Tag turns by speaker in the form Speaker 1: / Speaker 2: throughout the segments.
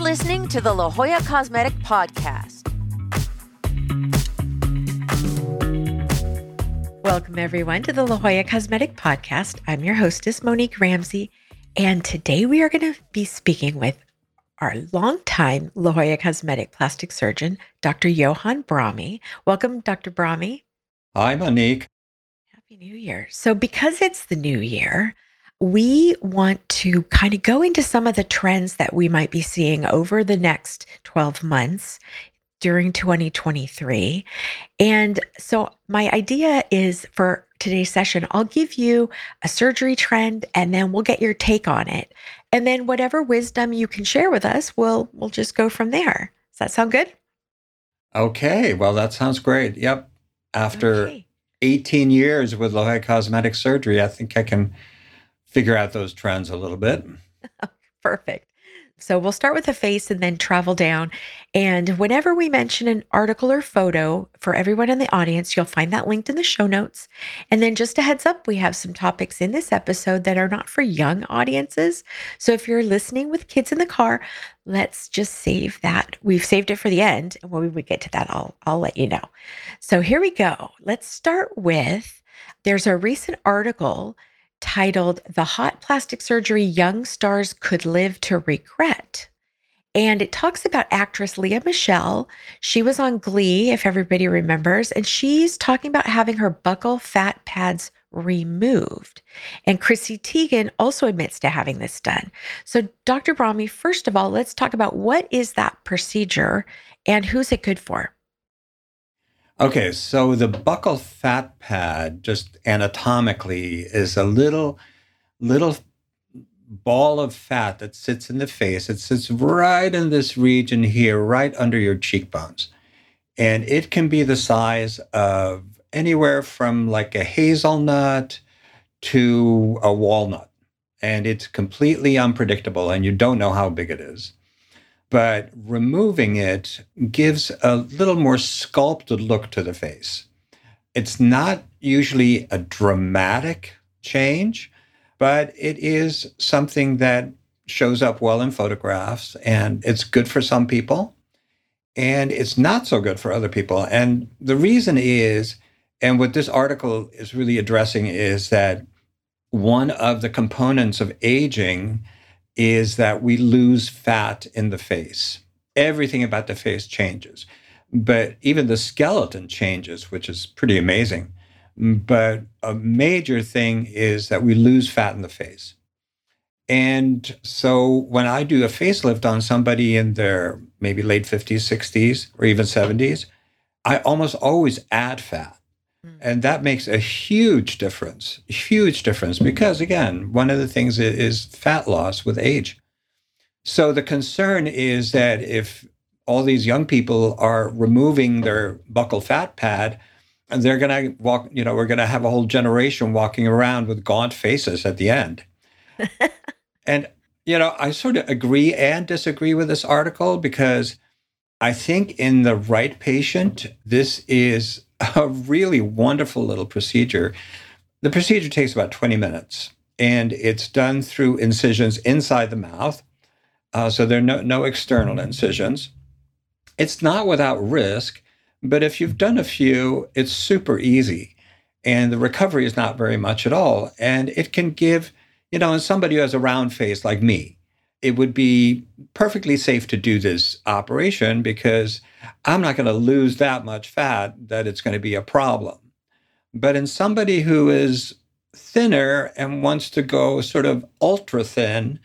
Speaker 1: listening to the La Jolla Cosmetic Podcast.
Speaker 2: Welcome, everyone, to the La Jolla Cosmetic Podcast. I'm your hostess, Monique Ramsey, and today we are going to be speaking with our longtime La Jolla Cosmetic plastic surgeon, Dr. Johan Brahmi. Welcome, Dr. Brahmi.
Speaker 3: Hi, Monique.
Speaker 2: Happy New Year. So because it's the new year, we want to kind of go into some of the trends that we might be seeing over the next 12 months during 2023. And so my idea is for today's session, I'll give you a surgery trend and then we'll get your take on it. And then whatever wisdom you can share with us, we'll just go from there. Does that sound good?
Speaker 3: Okay, well, that sounds great. Yep. After 18 years with La Jolla Cosmetic Surgery, I think I can figure out those trends a little bit.
Speaker 2: Perfect. So we'll start with the face and then travel down. And whenever we mention an article or photo for everyone in the audience, you'll find that linked in the show notes. And then just a heads up, we have some topics in this episode that are not for young audiences. So if you're listening with kids in the car, let's just save that. We've saved it for the end. And when we get to that, I'll let you know. So here we go. Let's start with, there's a recent article titled "The Hot Plastic Surgery Young Stars Could Live to Regret." And it talks about actress Lea Michele. She was on Glee, if everybody remembers, and she's talking about having her buccal fat pads removed. And Chrissy Teigen also admits to having this done. So Dr. Brahmi, first of all, let's talk about what is that procedure and who's it good for?
Speaker 3: Okay, so the buccal fat pad, just anatomically, is a little ball of fat that sits in the face. It sits right in this region here, right under your cheekbones. And it can be the size of anywhere from like a hazelnut to a walnut. And it's completely unpredictable, and you don't know how big it is. But removing it gives a little more sculpted look to the face. It's not usually a dramatic change, but it is something that shows up well in photographs, and it's good for some people, and it's not so good for other people. And the reason is, and what this article is really addressing, is that one of the components of aging is that we lose fat in the face. Everything about the face changes, but even the skeleton changes, which is pretty amazing. But a major thing is that we lose fat in the face. And so when I do a facelift on somebody in their maybe late 50s, 60s, or even 70s, I almost always add fat. And that makes a huge difference, because again, one of the things is fat loss with age. So the concern is that if all these young people are removing their buccal fat pad, and they're going to walk, we're going to have a whole generation walking around with gaunt faces at the end. And, I sort of agree and disagree with this article, because I think in the right patient, this is a really wonderful little procedure. The procedure takes about 20 minutes, and it's done through incisions inside the mouth. So there are no external incisions. It's not without risk, but if you've done a few, it's super easy. And the recovery is not very much at all. And it can give, in somebody who has a round face like me, it would be perfectly safe to do this operation, because I'm not going to lose that much fat that it's going to be a problem. But in somebody who is thinner and wants to go sort of ultra thin,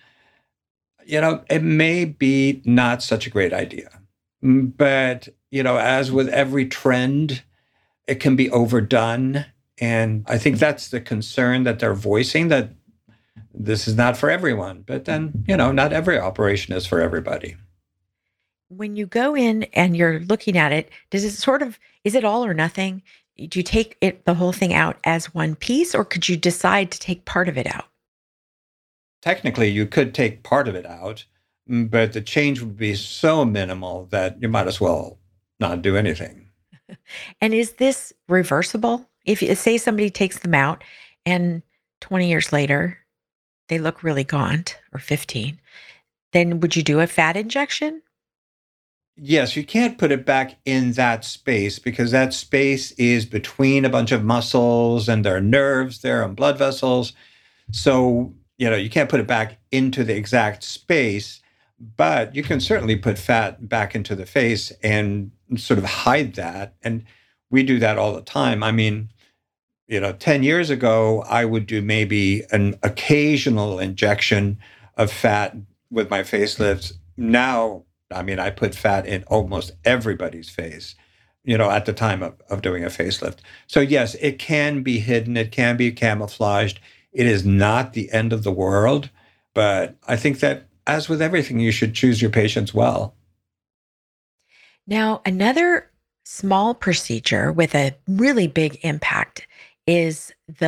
Speaker 3: it may be not such a great idea. But, as with every trend, it can be overdone. And I think that's the concern that they're voicing, that this is not for everyone. But then, not every operation is for everybody.
Speaker 2: When you go in and you're looking at it, is it all or nothing? Do you take the whole thing out as one piece, or could you decide to take part of it out?
Speaker 3: Technically, you could take part of it out, but the change would be so minimal that you might as well not do anything.
Speaker 2: And is this reversible? If say somebody takes them out and 20 years later, they look really gaunt, or 15, then would you do a fat injection?
Speaker 3: Yes, you can't put it back in that space because that space is between a bunch of muscles and there are nerves there and blood vessels. So, you can't put it back into the exact space, but you can certainly put fat back into the face and sort of hide that. And we do that all the time. I mean, 10 years ago, I would do maybe an occasional injection of fat with my facelifts. Now, I mean, I put fat in almost everybody's face, at the time of doing a facelift. So yes, it can be hidden. It can be camouflaged. It is not the end of the world. But I think that as with everything, you should choose your patients well.
Speaker 2: Now, another small procedure with a really big impact is the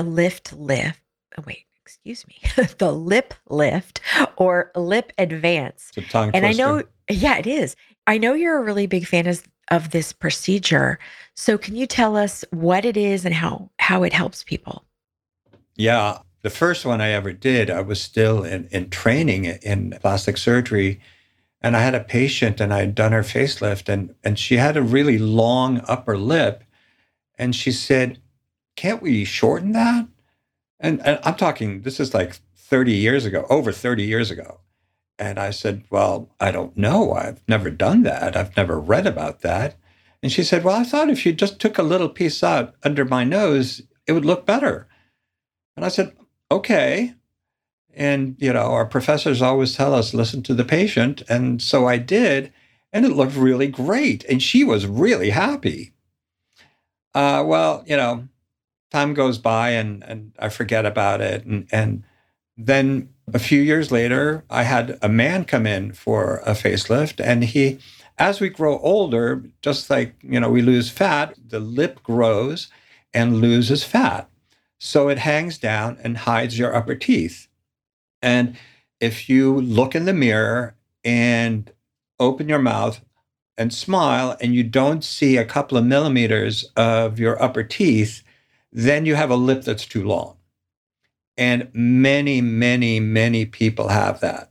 Speaker 2: the lip lift or lip advance.
Speaker 3: It's a tongue
Speaker 2: And I know,
Speaker 3: twister.
Speaker 2: yeah, it is. I know you're a really big fan of this procedure. So can you tell us what it is and how it helps people?
Speaker 3: Yeah. The first one I ever did, I was still in training in plastic surgery. And I had a patient and I had done her facelift and she had a really long upper lip. And she said, can't we shorten that? And I'm talking, this is like 30 years ago, over 30 years ago. And I said, well, I don't know. I've never done that. I've never read about that. And she said, well, I thought if you just took a little piece out under my nose, it would look better. And I said, okay. And, our professors always tell us, listen to the patient. And so I did, and it looked really great. And she was really happy. Well, time goes by and I forget about it. And then a few years later, I had a man come in for a facelift. And as we grow older, just like, we lose fat, the lip grows and loses fat. So it hangs down and hides your upper teeth. And if you look in the mirror and open your mouth and smile and you don't see a couple of millimeters of your upper teeth, then you have a lip that's too long. And many, many, many people have that.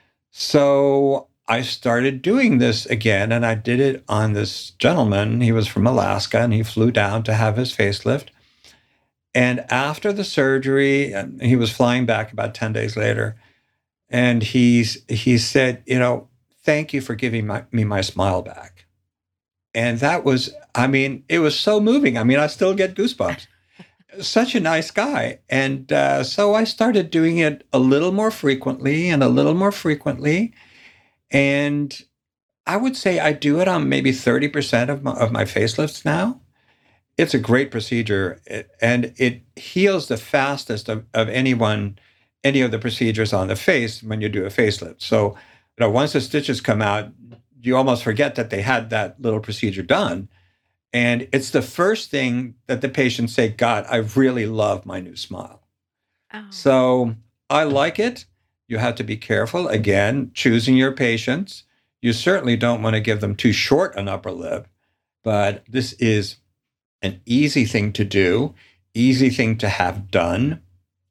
Speaker 3: So I started doing this again, and I did it on this gentleman. He was from Alaska, and he flew down to have his facelift. And after the surgery, and he was flying back about 10 days later, and he said, thank you for giving me my smile back. And that was, it was so moving. I still get goosebumps. Such a nice guy. And so I started doing it a little more frequently and a little more frequently. And I would say I do it on maybe 30% of my facelifts now. It's a great procedure, and it heals the fastest of any of the procedures on the face when you do a facelift. So, once the stitches come out, you almost forget that they had that little procedure done. And it's the first thing that the patients say, God, I really love my new smile.
Speaker 2: Oh.
Speaker 3: So I like it. You have to be careful. Again, choosing your patients. You certainly don't want to give them too short an upper lip, but this is an easy thing to do, easy thing to have done.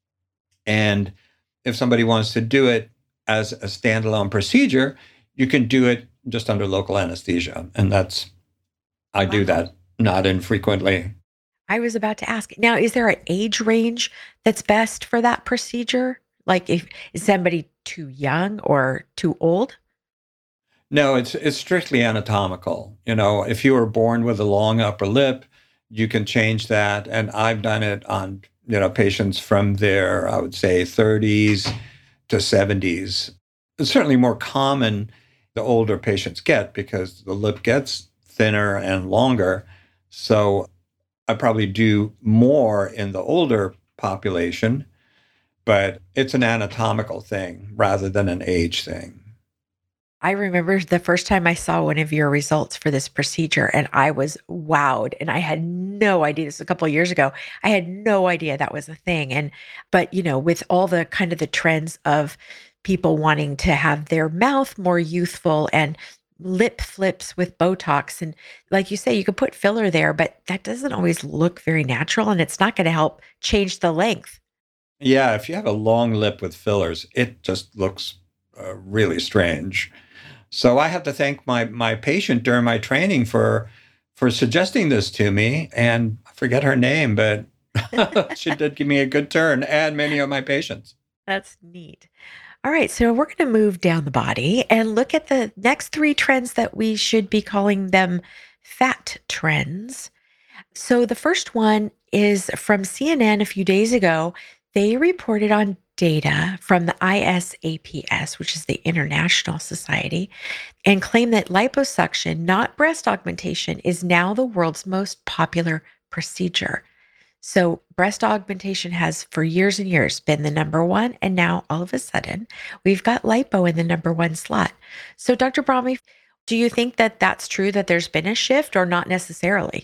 Speaker 3: And if somebody wants to do it as a standalone procedure, you can do it just under local anesthesia. And I do that not infrequently.
Speaker 2: I was about to ask. Now, is there an age range that's best for that procedure? Like, is somebody too young or too old?
Speaker 3: No, it's strictly anatomical. If you were born with a long upper lip, you can change that. And I've done it on, patients from their, I would say, 30s to 70s. It's certainly more common the older patients get because the lip gets thinner and longer. So I probably do more in the older population, but it's an anatomical thing rather than an age thing.
Speaker 2: I remember the first time I saw one of your results for this procedure and I was wowed and I had no idea. This was a couple of years ago. I had no idea that was a thing. But with all the kind of the trends of people wanting to have their mouth more youthful and lip flips with Botox. And like you say, you could put filler there, but that doesn't always look very natural and it's not going to help change the length.
Speaker 3: Yeah, if you have a long lip with fillers, it just looks really strange. So I have to thank my patient during my training for suggesting this to me. And I forget her name, but she did give me a good turn and many of my patients.
Speaker 2: That's neat. All right, so we're going to move down the body and look at the next three trends that we should be calling them fat trends. So the first one is from CNN a few days ago. They reported on data from the ISAPS, which is the International Society, and claim that liposuction, not breast augmentation, is now the world's most popular procedure. So breast augmentation has for years and years been the number one. And now all of a sudden we've got lipo in the number one slot. So Dr. Brahmi, do you think that that's true, that there's been a shift, or not necessarily?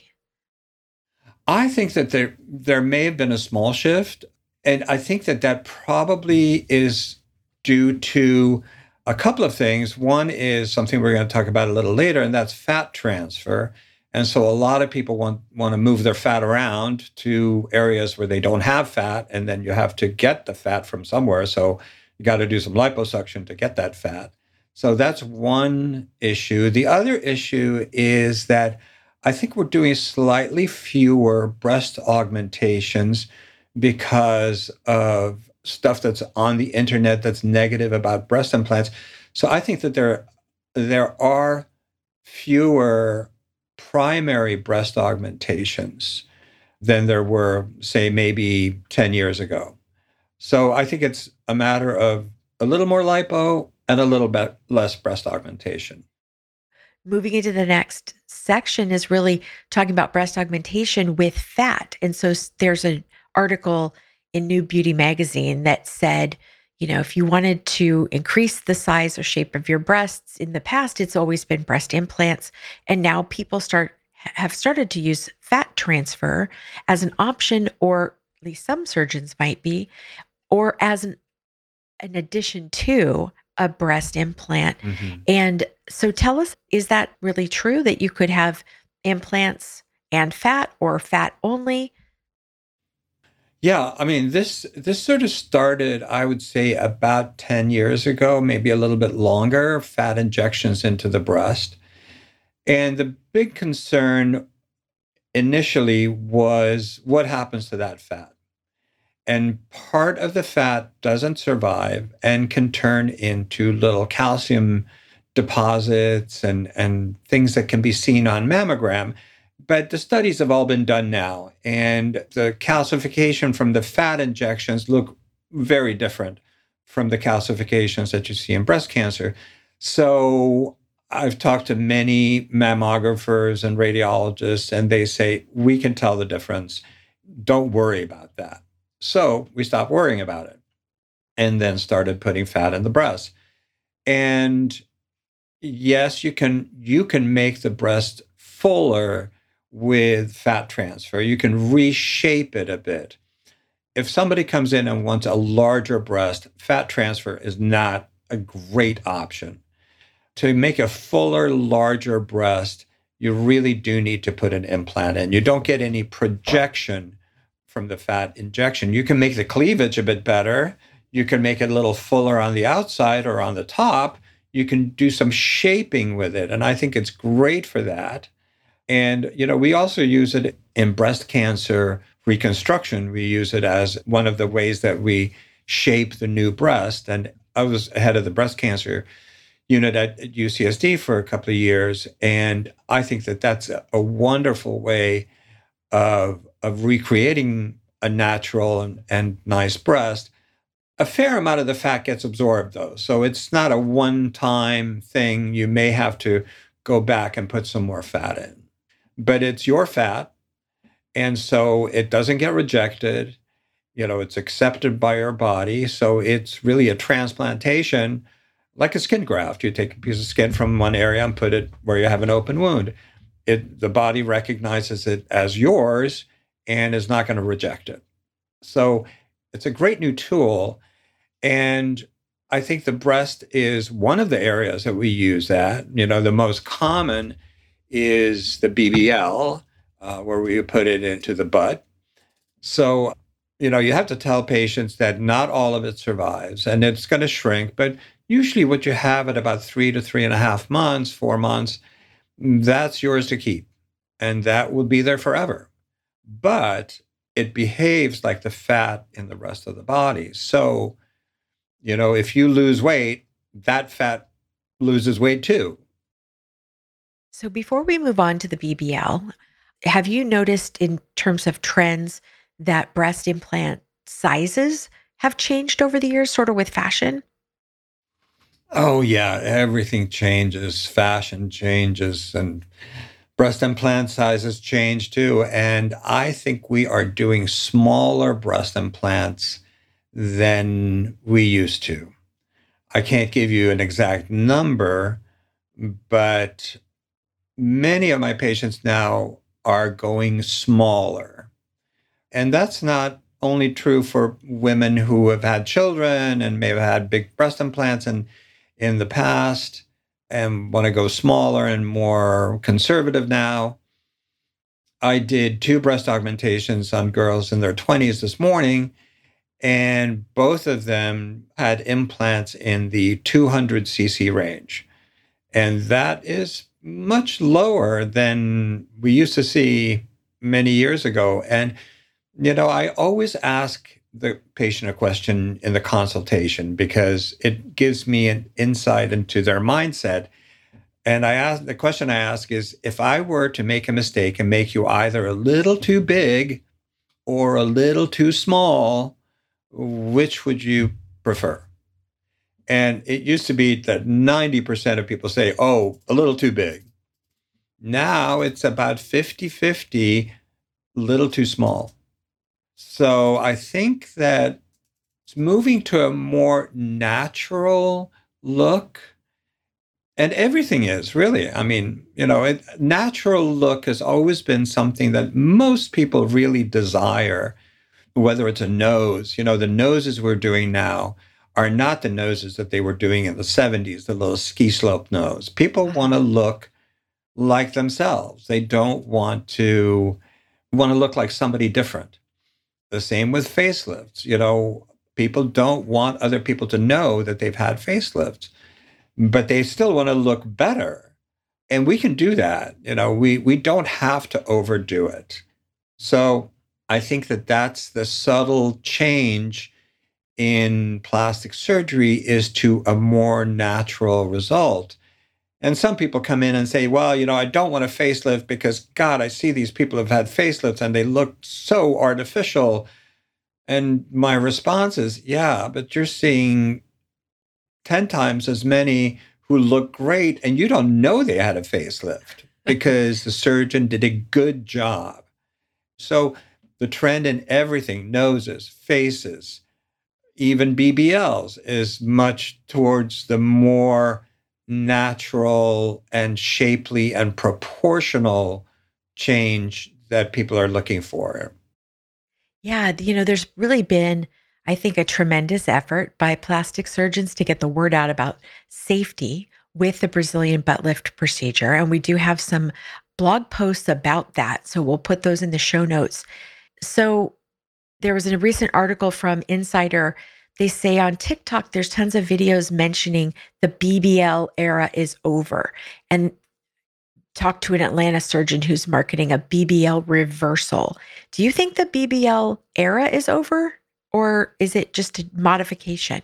Speaker 3: I think that there may have been a small shift. And I think that probably is due to a couple of things. One is something we're going to talk about a little later, and that's fat transfer. And so a lot of people want to move their fat around to areas where they don't have fat, and then you have to get the fat from somewhere. So you got to do some liposuction to get that fat. So that's one issue. The other issue is that I think we're doing slightly fewer breast augmentations because of stuff that's on the internet that's negative about breast implants. So I think that there are fewer primary breast augmentations than there were, say, maybe 10 years ago. So I think it's a matter of a little more lipo and a little bit less breast augmentation.
Speaker 2: Moving into the next section is really talking about breast augmentation with fat. And so there's an article in New Beauty magazine that said, if you wanted to increase the size or shape of your breasts, in the past, it's always been breast implants. And now people have started to use fat transfer as an option, or at least some surgeons might be, or as an addition to a breast implant.
Speaker 3: Mm-hmm.
Speaker 2: And so tell us, is that really true that you could have implants and fat, or fat only?
Speaker 3: Yeah, I mean, this sort of started, I would say, about 10 years ago, maybe a little bit longer, fat injections into the breast. And the big concern initially was what happens to that fat. And part of the fat doesn't survive and can turn into little calcium deposits and things that can be seen on mammogram. But the studies have all been done now, and the calcification from the fat injections look very different from the calcifications that you see in breast cancer. So I've talked to many mammographers and radiologists, and they say, we can tell the difference. Don't worry about that. So we stopped worrying about it and then started putting fat in the breast. And yes, you can make the breast fuller with fat transfer. You can reshape it a bit. If somebody comes in and wants a larger breast, fat transfer is not a great option. To make a fuller, larger breast, you really do need to put an implant in. You don't get any projection from the fat injection. You can make the cleavage a bit better. You can make it a little fuller on the outside or on the top. You can do some shaping with it. And I think it's great for that. And, we also use it in breast cancer reconstruction. We use it as one of the ways that we shape the new breast. And I was head of the breast cancer unit at UCSD for a couple of years. And I think that that's a wonderful way of recreating a natural and nice breast. A fair amount of the fat gets absorbed, though. So it's not a one-time thing. You may have to go back and put some more fat in. But it's your fat, and so it doesn't get rejected. It's accepted by your body. So it's really a transplantation, like a skin graft. You take a piece of skin from one area and put it where you have an open wound. The body recognizes it as yours and is not going to reject it. So it's a great new tool. And I think the breast is one of the areas that we use that. The most common is the BBL, where we put it into the butt. So, you have to tell patients that not all of it survives, and it's going to shrink, but Usually what you have at about 3 to 3.5 months, 4 months, that's yours to keep. And that will be there forever. But it behaves like the fat in the rest of the body. So, if you lose weight, that fat loses weight too.
Speaker 2: So before we move on to the BBL, have you noticed in terms of trends that breast implant sizes have changed over the years, sort of with fashion?
Speaker 3: Oh, yeah, everything changes. Fashion changes and breast implant sizes change too. And I think we are doing smaller breast implants than we used to. I can't give you an exact number, but many of my patients now are going smaller. And that's not only true for women who have had children and may have had big breast implants in the past and want to go smaller and more conservative now. I did 2 breast augmentations on girls in their 20s this morning, and both of them had implants in the 200 cc range. And that is much lower than we used to see many years ago. And, I always ask the patient a question in the consultation because it gives me an insight into their mindset. And the question I ask is, if I were to make a mistake and make you either a little too big or a little too small, which would you prefer? And it used to be that 90% of people say, oh, a little too big. Now it's about 50-50, little too small. So I think that it's moving to a more natural look. And everything is really, natural look has always been something that most people really desire, whether it's a nose. The noses we're doing now are not the noses that they were doing in the 70s, the little ski slope nose. People want to look like themselves. They don't want to look like somebody different. The same with facelifts. People don't want other people to know that they've had facelifts, but they still want to look better. And we can do that. We don't have to overdo it. So I think that that's the subtle change in plastic surgery, is to a more natural result. And some people come in and say, well, I don't want a facelift because, God, I see these people have had facelifts and they look so artificial. And my response is, yeah, but you're seeing 10 times as many who look great and you don't know they had a facelift because the surgeon did a good job. So the trend in everything, noses, faces, even BBLs, is much towards the more natural and shapely and proportional change that people are looking for.
Speaker 2: Yeah, there's really been, I think, a tremendous effort by plastic surgeons to get the word out about safety with the Brazilian butt lift procedure. And we do have some blog posts about that. So we'll put those in the show notes. So there was a recent article from Insider. They say on TikTok, there's tons of videos mentioning the BBL era is over. And talked to an Atlanta surgeon who's marketing a BBL reversal. Do you think the BBL era is over, or is it just a modification?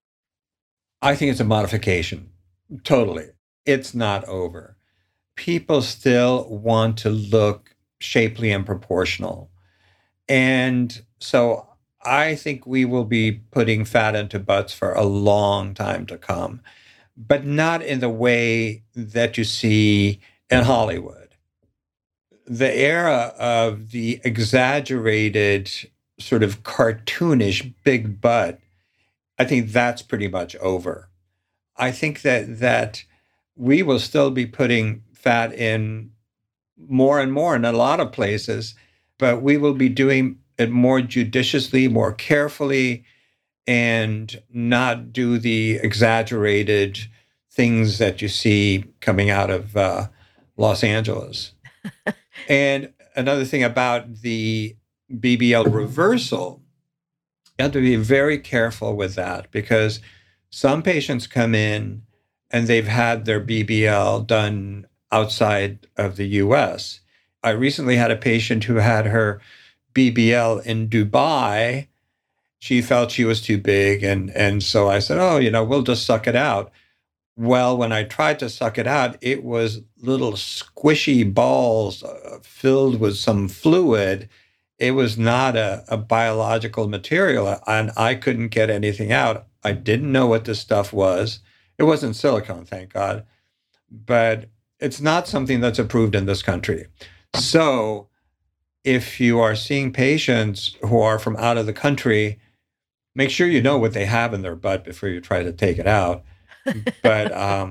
Speaker 3: I think it's a modification. Totally. It's not over. People still want to look shapely and proportional. And so I think we will be putting fat into butts for a long time to come, but not in the way that you see in Hollywood. The era of the exaggerated, sort of cartoonish big butt, I think that's pretty much over. I think that we will still be putting fat in more and more in a lot of places, but we will be doing it more judiciously, more carefully, and not do the exaggerated things that you see coming out of Los Angeles. And another thing about the BBL reversal, you have to be very careful with that, because Some patients come in and they've had their BBL done outside of the US. I recently had a patient who had her BBL in Dubai. She felt she was too big. And so I said, oh, we'll just suck it out. Well, when I tried to suck it out, it was little squishy balls filled with some fluid. It was not a biological material, and I couldn't get anything out. I didn't know what this stuff was. It wasn't silicone, thank God, but it's not something that's approved in this country. So if you are seeing patients who are from out of the country, make sure you know what they have in their butt before you try to take it out. But,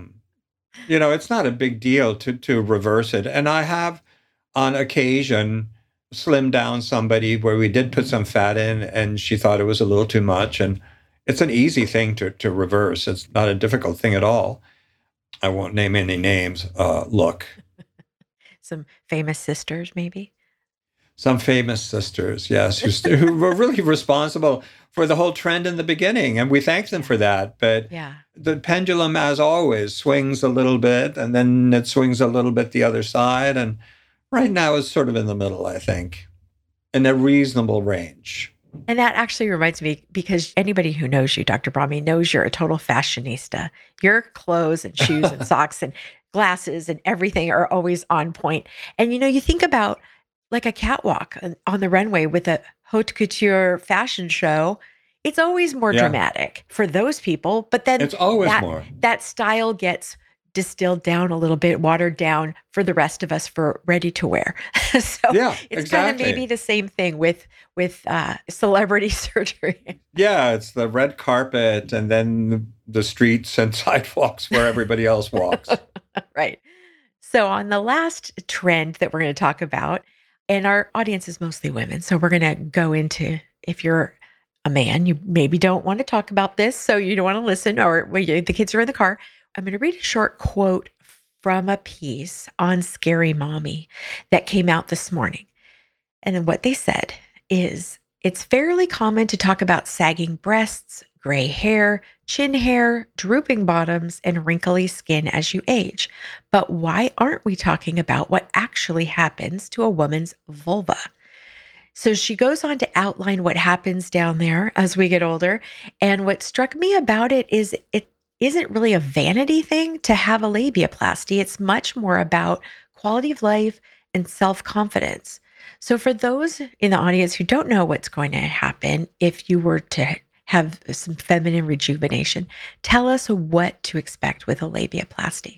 Speaker 3: it's not a big deal to reverse it. And I have, on occasion, slimmed down somebody where we did put some fat in and she thought it was a little too much. And it's an easy thing to reverse. It's not a difficult thing at all. I won't name any names. Look.
Speaker 2: Some famous sisters, maybe?
Speaker 3: Some famous sisters, yes, who were really responsible for the whole trend in the beginning. And we thank them for that. But the pendulum, as always, swings a little bit and then it swings a little bit the other side. And right now it's sort of in the middle, I think, in a reasonable range.
Speaker 2: And that actually reminds me, because anybody who knows you, Dr. Brahmi, knows you're a total fashionista. Your clothes and shoes and socks and glasses and everything are always on point. And, you think about like a catwalk on the runway with a haute couture fashion show. It's always more dramatic for those people. But then
Speaker 3: it's always more.
Speaker 2: That style gets distilled down a little bit, watered down for the rest of us for ready to wear. So it's kind of maybe the same thing with celebrity surgery.
Speaker 3: Yeah, it's the red carpet and then the streets and sidewalks where everybody else walks.
Speaker 2: Right. So on the last trend that we're going to talk about, and our audience is mostly women, so we're going to go into, if you're a man, you maybe don't want to talk about this, so you don't want to listen, or the kids are in the car. I'm going to read a short quote from a piece on Scary Mommy that came out this morning. And then what they said is, it's fairly common to talk about sagging breasts, gray hair, chin hair, drooping bottoms, and wrinkly skin as you age. But why aren't we talking about what actually happens to a woman's vulva? So she goes on to outline what happens down there as we get older. And what struck me about it is it isn't really a vanity thing to have a labiaplasty. It's much more about quality of life and self-confidence. So for those in the audience who don't know what's going to happen if you were to have some feminine rejuvenation, tell us what to expect with a labiaplasty.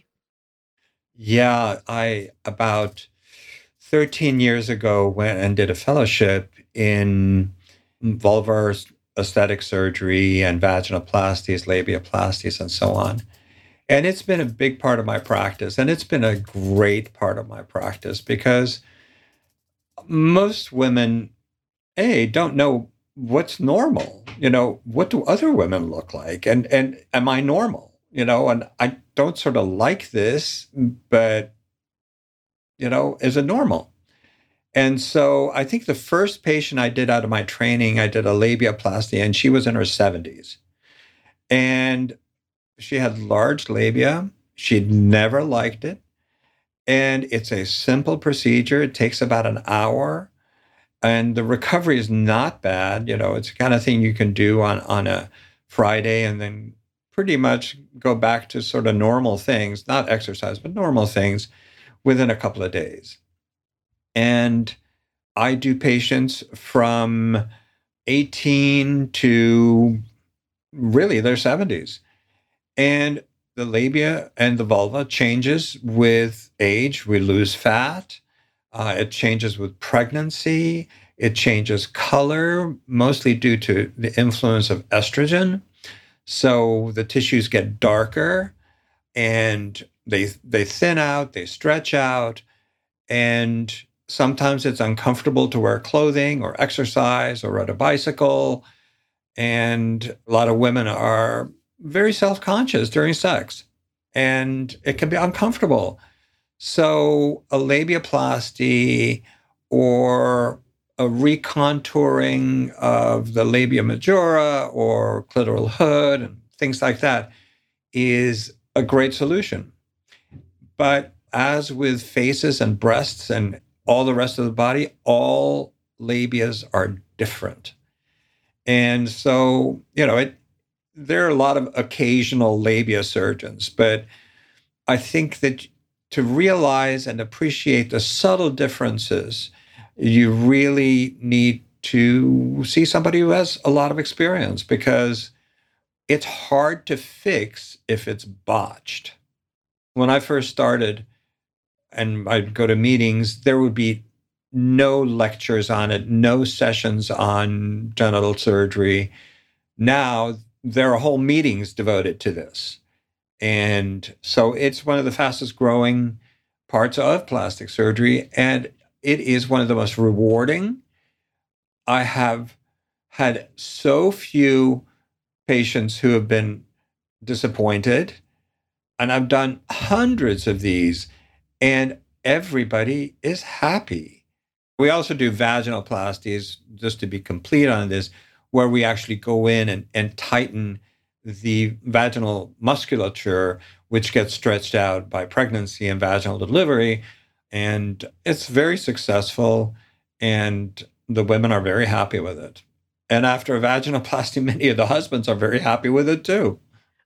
Speaker 3: Yeah, I about 13 years ago went and did a fellowship in vulvar aesthetic surgery and vaginoplasties, labiaplasties, and so on. And it's been a big part of my practice. And it's been a great part of my practice because most women, don't know what's normal. What do other women look like? And am I normal? And I don't sort of like this, but, is it normal? And so I think the first patient I did out of my training, I did a labiaplasty, and she was in her 70s. And she had large labia. She'd never liked it. And it's a simple procedure. It takes about an hour. And the recovery is not bad. It's the kind of thing you can do on a Friday and then pretty much go back to sort of normal things, not exercise, but normal things within a couple of days. And I do patients from 18 to really their 70s. And the labia and the vulva changes with age. We lose fat. It changes with pregnancy. It changes color, mostly due to the influence of estrogen. So the tissues get darker and they thin out, they stretch out, and sometimes it's uncomfortable to wear clothing or exercise or ride a bicycle. And a lot of women are very self-conscious during sex, and it can be uncomfortable. So a labiaplasty or a recontouring of the labia majora or clitoral hood and things like that is a great solution. But as with faces and breasts and all the rest of the body, all labias are different. And so, there are a lot of occasional labia surgeons, but I think that to realize and appreciate the subtle differences, you really need to see somebody who has a lot of experience, because it's hard to fix if it's botched. When I first started and I'd go to meetings, there would be no lectures on it, no sessions on genital surgery. Now there are whole meetings devoted to this. And so it's one of the fastest growing parts of plastic surgery, and it is one of the most rewarding. I have had so few patients who have been disappointed, and I've done hundreds of these, and everybody is happy. We also do vaginoplasties, just to be complete on this, where we actually go in and tighten the vaginal musculature, which gets stretched out by pregnancy and vaginal delivery. And it's very successful, and the women are very happy with it. And after a vaginoplasty, many of the husbands are very happy with it too.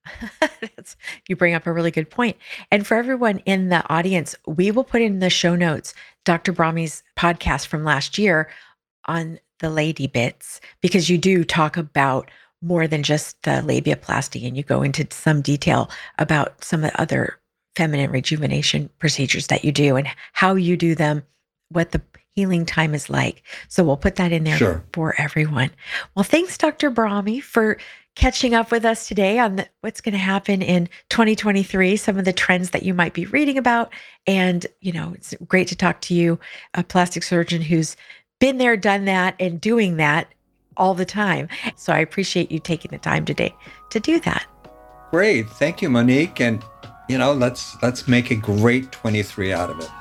Speaker 2: You bring up a really good point. And for everyone in the audience, we will put in the show notes Dr. Brahmi's podcast from last year on the lady bits, because you do talk about more than just the labiaplasty, and you go into some detail about some of the other feminine rejuvenation procedures that you do and how you do them, what the healing time is like. So we'll put that in there for everyone. Well, thanks, Dr. Brahmi, for catching up with us today on what's going to happen in 2023, some of the trends that you might be reading about. And, it's great to talk to you, a plastic surgeon who's been there, done that, and doing that all the time. So I appreciate you taking the time today to do that.
Speaker 3: Great. Thank you, Monique. And, let's make a great 23 out of it.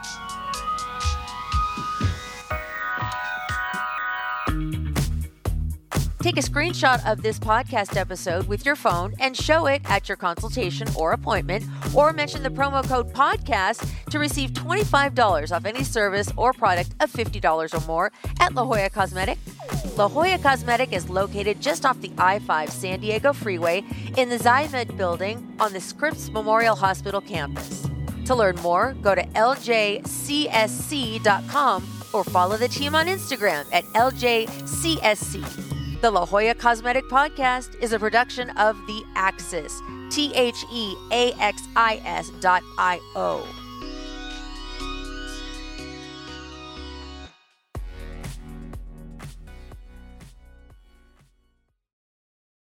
Speaker 1: Take a screenshot of this podcast episode with your phone and show it at your consultation or appointment, or mention the promo code podcast to receive $25 off any service or product of $50 or more at La Jolla Cosmetic. La Jolla Cosmetic is located just off the I-5 San Diego Freeway in the Zymed building on the Scripps Memorial Hospital campus. To learn more, go to ljcsc.com or follow the team on Instagram at ljcsc. The La Jolla Cosmetic Podcast is a production of The Axis, TheAxis.io.